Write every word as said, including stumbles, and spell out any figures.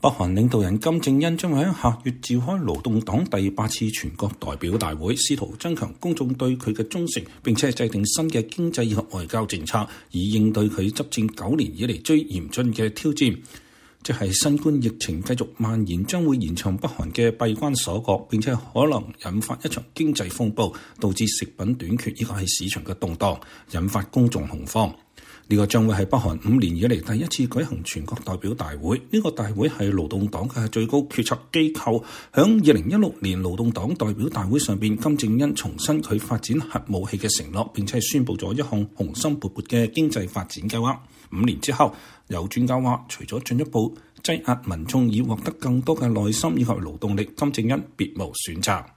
北韓領導人金正恩將會喺下月召開勞動黨第八次全國代表大會，試圖增強公眾對佢嘅忠誠，並且制定新嘅經濟以及外交政策，以應對佢執政九年以嚟最嚴峻嘅挑戰，即係新冠疫情繼續蔓延，將會延長北韓嘅閉關鎖國，並且可能引發一場經濟風暴，導致食品短缺，呢個係市場嘅動盪，引發公眾恐慌。呢個將會係北韓五年以嚟第一次舉行全國代表大會。呢個大會係勞動黨嘅最高決策機構。響二零一六年勞動黨代表大會上邊，金正恩重申佢發展核武器嘅承諾，並且宣布咗一項雄心勃勃嘅經濟發展計劃。五年之後，有專家話，除咗進一步擠壓民眾以獲得更多嘅耐心以及勞動力，金正恩別無選擇。